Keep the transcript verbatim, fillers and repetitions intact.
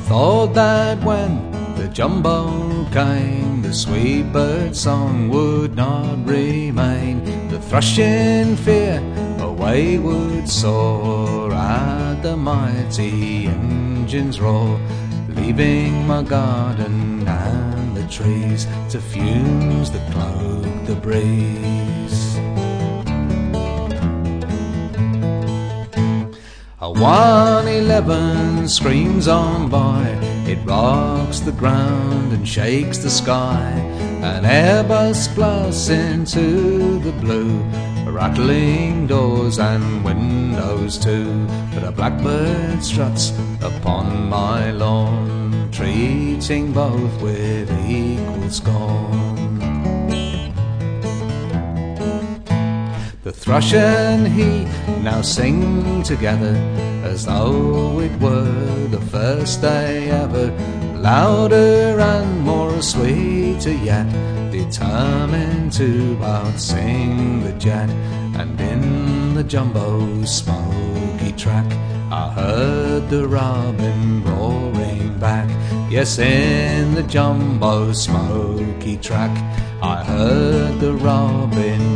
thought that when the jumbo came, the sweet bird song would not remain. The thrush in fear away would soar at the mighty engine's roar, leaving my garden and the trees to fumes that cloak the breeze. A one eleven screams on by, it rocks the ground and shakes the sky. An Airbus blasts into the blue, rattling doors and windows too. But a blackbird struts upon my lawn, treating both with equal scorn. The thrush and he now sing together, as though it were the first day ever. Louder and more sweeter yet, determined to outsing the jet. And in the jumbo smoky track, I heard the robin roaring back. Yes, in the jumbo smoky track, I heard the robin